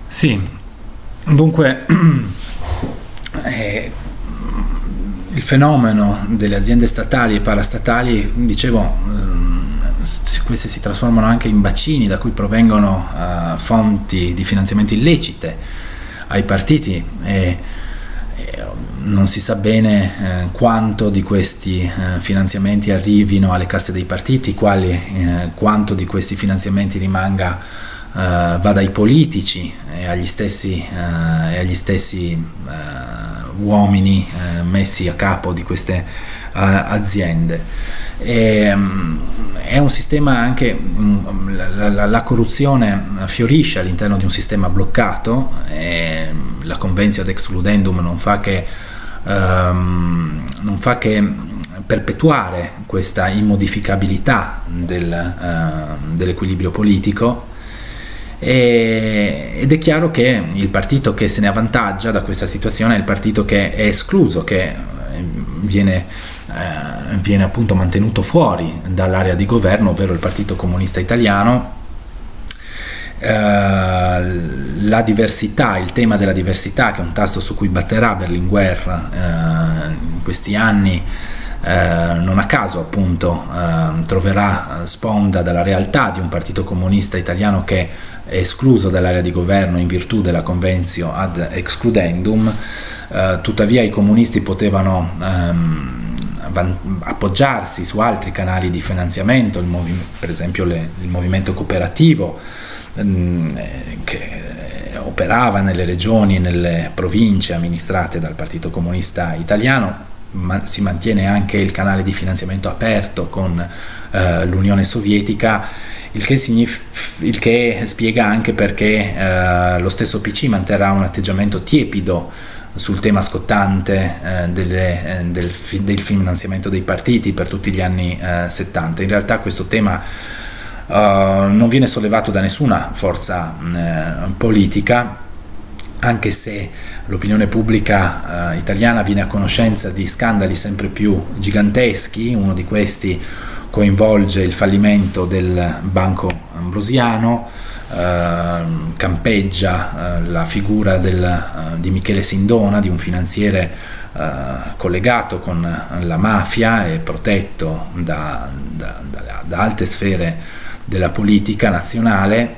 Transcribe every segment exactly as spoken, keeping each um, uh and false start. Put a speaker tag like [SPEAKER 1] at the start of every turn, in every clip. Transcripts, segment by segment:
[SPEAKER 1] Sì, dunque eh, il fenomeno delle aziende statali e parastatali, dicevo, ehm, queste si trasformano anche in bacini da cui provengono eh, fonti di finanziamento illecite ai partiti e, e non si sa bene eh, quanto di questi eh, finanziamenti arrivino alle casse dei partiti, quali, eh, quanto di questi finanziamenti rimanga Uh, vada ai politici e agli stessi, uh, e agli stessi uh, uomini uh, messi a capo di queste uh, aziende. E, um, è un sistema anche, um, la, la, la corruzione fiorisce all'interno di un sistema bloccato e la Conventio ad excludendum non fa che, um, non fa che perpetuare questa immodificabilità del, uh, dell'equilibrio politico. Ed è chiaro che il partito che se ne avvantaggia da questa situazione è il partito che è escluso, che viene, eh, viene appunto mantenuto fuori dall'area di governo, ovvero il Partito Comunista Italiano. Eh, la diversità, il tema della diversità, che è un tasto su cui batterà Berlinguer eh, in questi anni, Eh, non a caso appunto eh, troverà sponda dalla realtà di un partito comunista italiano che è escluso dall'area di governo in virtù della Conventio ad excludendum. Eh, tuttavia i comunisti potevano ehm, appoggiarsi su altri canali di finanziamento, il movi- per esempio le, il movimento cooperativo ehm, che operava nelle regioni e nelle province amministrate dal Partito Comunista Italiano. Ma si mantiene anche il canale di finanziamento aperto con eh, l'Unione Sovietica, il che, signif- il che spiega anche perché eh, lo stesso P C manterrà un atteggiamento tiepido sul tema scottante eh, delle, eh, del, fi- del finanziamento dei partiti per tutti gli anni eh, settanta. In realtà questo tema eh, non viene sollevato da nessuna forza eh, politica, anche se l'opinione pubblica eh, italiana viene a conoscenza di scandali sempre più giganteschi. Uno di questi coinvolge il fallimento del Banco Ambrosiano, eh, campeggia eh, la figura del, eh, di Michele Sindona, di un finanziere eh, collegato con la mafia e protetto da, da, da, da alte sfere della politica nazionale.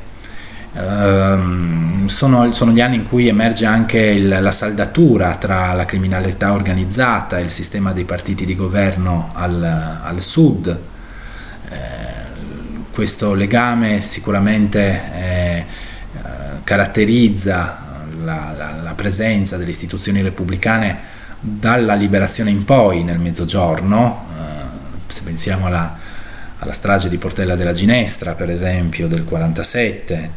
[SPEAKER 1] Uh, sono, sono gli anni in cui emerge anche il, la saldatura tra la criminalità organizzata e il sistema dei partiti di governo al, al sud. Uh, questo legame sicuramente eh, uh, caratterizza la, la, la presenza delle istituzioni repubblicane dalla liberazione in poi nel Mezzogiorno. Uh, se pensiamo alla, alla strage di Portella della Ginestra, per esempio, del quarantasette,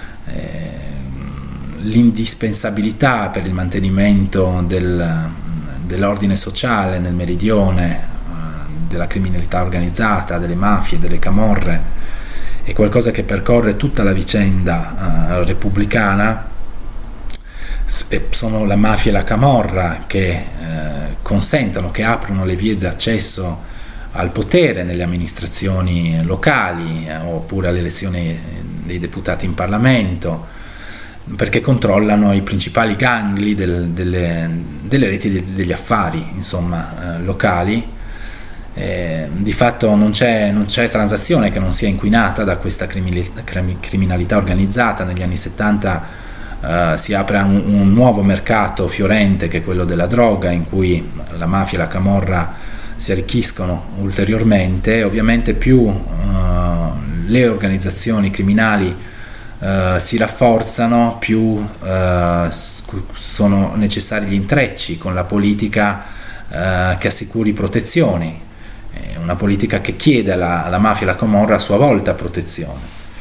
[SPEAKER 1] l'indispensabilità per il mantenimento del, dell'ordine sociale nel meridione, della criminalità organizzata, delle mafie, delle camorre, è qualcosa che percorre tutta la vicenda uh, repubblicana. Sono la mafia e la camorra che uh, consentono, che aprono le vie d'accesso al potere nelle amministrazioni locali eh, oppure alle elezioni dei deputati in Parlamento, perché controllano i principali gangli del, delle, delle reti de, degli affari, insomma, eh, locali. Eh, di fatto non c'è, non c'è transazione che non sia inquinata da questa criminalità, criminalità organizzata. Negli anni settanta eh, si apre un, un nuovo mercato fiorente, che è quello della droga, in cui la mafia e la camorra si arricchiscono ulteriormente. Ovviamente più uh, le organizzazioni criminali uh, si rafforzano, più uh, sono necessari gli intrecci con la politica uh, che assicuri protezioni, è una politica che chiede alla, alla mafia e alla camorra a sua volta protezione.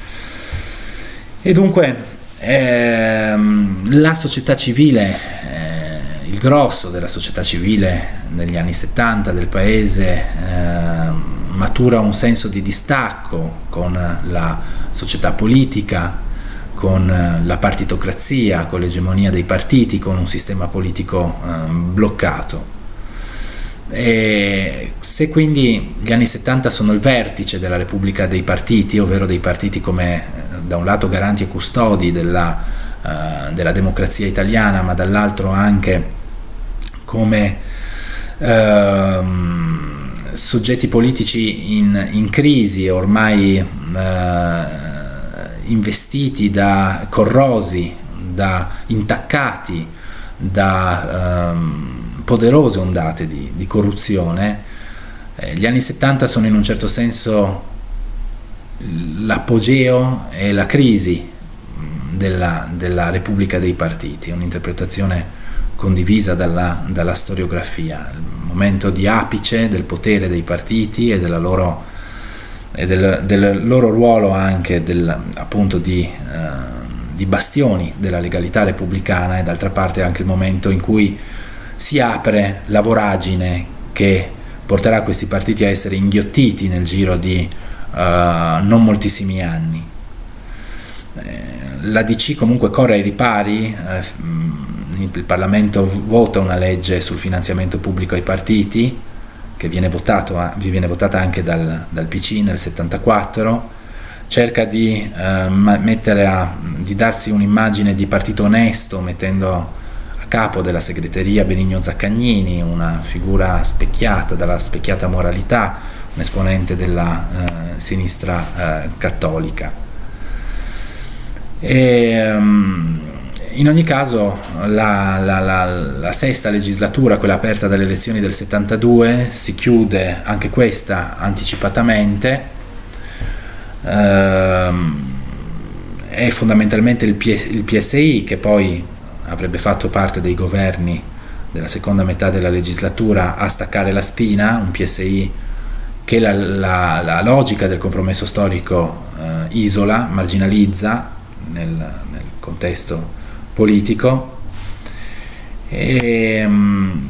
[SPEAKER 1] E dunque ehm, la società civile, eh, il grosso della società civile negli anni settanta del paese eh, matura un senso di distacco con la società politica, con la partitocrazia, con l'egemonia dei partiti, con un sistema politico eh, bloccato. E se quindi gli anni settanta sono il vertice della Repubblica dei partiti, ovvero dei partiti come da un lato garanti e custodi della uh, della democrazia italiana, ma dall'altro anche come uh, soggetti politici in, in crisi, ormai uh, investiti da corrosi, da intaccati da um, poderose ondate di, di corruzione. Eh, gli anni settanta sono in un certo senso l'apogeo e la crisi della, della Repubblica dei Partiti, un'interpretazione condivisa dalla, dalla storiografia, il momento di apice del potere dei partiti e della loro e del, del loro ruolo anche del, appunto di, eh, di bastioni della legalità repubblicana, e d'altra parte anche il momento in cui si apre la voragine che porterà questi partiti a essere inghiottiti nel giro di uh, non moltissimi anni. Eh, la D C comunque corre ai ripari, eh, il Parlamento vota una legge sul finanziamento pubblico ai partiti, che viene, votato, viene votata anche dal, dal P C nel settantaquattro, cerca di, eh, mettere a, di darsi un'immagine di partito onesto, mettendo a capo della segreteria Benigno Zaccagnini, una figura specchiata dalla specchiata moralità, un esponente della eh, sinistra eh, cattolica. E, um, in ogni caso la, la, la, la sesta legislatura, quella aperta dalle elezioni del settantadue, si chiude anche questa anticipatamente. Ehm, è fondamentalmente il, P- il P S I che poi avrebbe fatto parte dei governi della seconda metà della legislatura a staccare la spina, un P S I che la, la, la logica del compromesso storico eh, isola, marginalizza nel, nel contesto politico. E, um,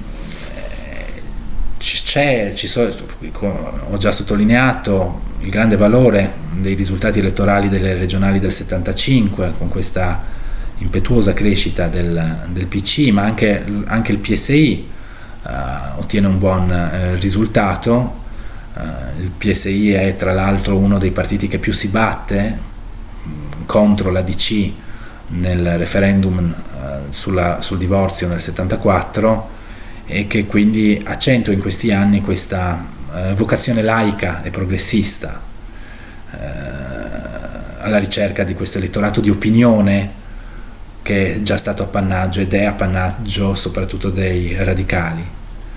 [SPEAKER 1] c'è, ci so, ho già sottolineato il grande valore dei risultati elettorali delle regionali del settantacinque, con questa impetuosa crescita del, del P C, ma anche, anche il P S I uh, ottiene un buon uh, risultato. Uh, il P S I è tra l'altro uno dei partiti che più si batte mh, contro la D C nel referendum uh, sulla, sul divorzio nel settantaquattro, e che quindi accentua in questi anni questa uh, vocazione laica e progressista uh, alla ricerca di questo elettorato di opinione che è già stato appannaggio ed è appannaggio soprattutto dei radicali.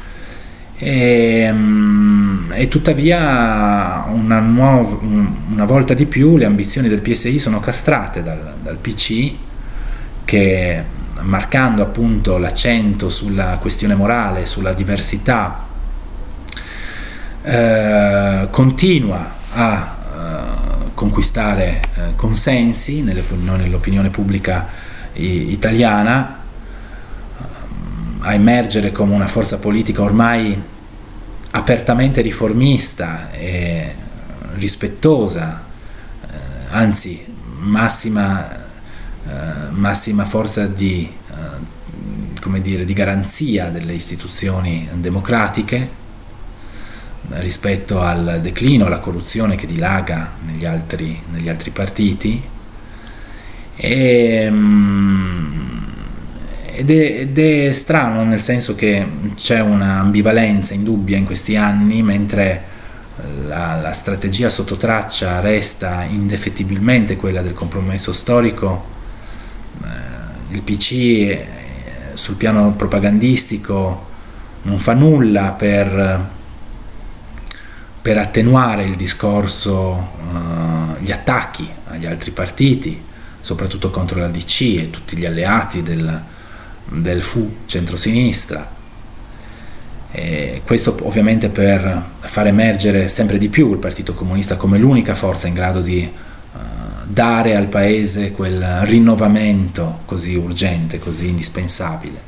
[SPEAKER 1] E, um, e tuttavia una, nuova, una volta di più le ambizioni del P S I sono castrate dal, dal P C, che, marcando appunto l'accento sulla questione morale, sulla diversità, eh, continua a eh, conquistare eh, consensi nelle, nell'opinione pubblica i, italiana, a emergere come una forza politica ormai apertamente riformista e rispettosa, eh, anzi massima, eh, massima forza di, eh, come dire, di garanzia delle istituzioni democratiche rispetto al declino, alla corruzione che dilaga negli altri, negli altri partiti. E, um, Ed è, ed è strano, nel senso che c'è una ambivalenza indubbia in questi anni, mentre la, la strategia sotto traccia resta indefettibilmente quella del compromesso storico. Eh, il P C eh, sul piano propagandistico non fa nulla per, per attenuare il discorso, eh, gli attacchi agli altri partiti, soprattutto contro la D C e tutti gli alleati del del F U centrosinistra, e questo ovviamente per far emergere sempre di più il Partito Comunista come l'unica forza in grado di uh, dare al paese quel rinnovamento così urgente, così indispensabile.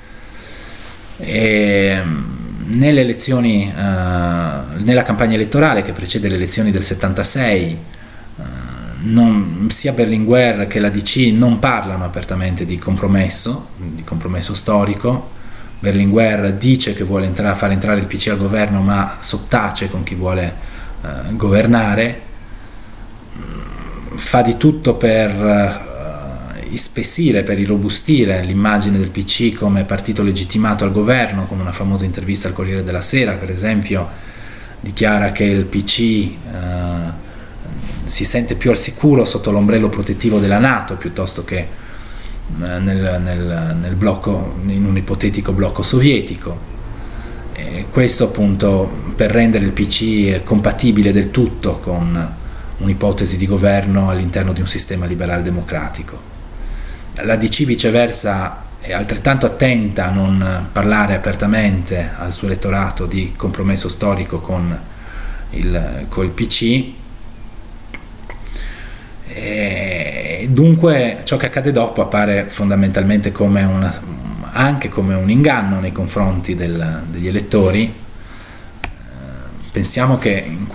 [SPEAKER 1] E nelle elezioni, uh, nella campagna elettorale che precede le elezioni del settantasei, Non, sia Berlinguer che la D C non parlano apertamente di compromesso, di compromesso storico. Berlinguer dice che vuole entrare, far entrare il P C al governo, ma sottace con chi vuole eh, governare, fa di tutto per eh, ispessire, per irrobustire l'immagine del P C come partito legittimato al governo, con una famosa intervista al Corriere della Sera, per esempio, dichiara che il P C eh, si sente più al sicuro sotto l'ombrello protettivo della NATO piuttosto che eh, nel, nel, nel blocco, in un ipotetico blocco sovietico. E questo appunto per rendere il P C compatibile del tutto con un'ipotesi di governo all'interno di un sistema liberal democratico. La D C viceversa è altrettanto attenta a non parlare apertamente al suo elettorato di compromesso storico con il, col P C, e dunque ciò che accade dopo appare fondamentalmente come una, anche come un inganno nei confronti del, degli elettori. Pensiamo che in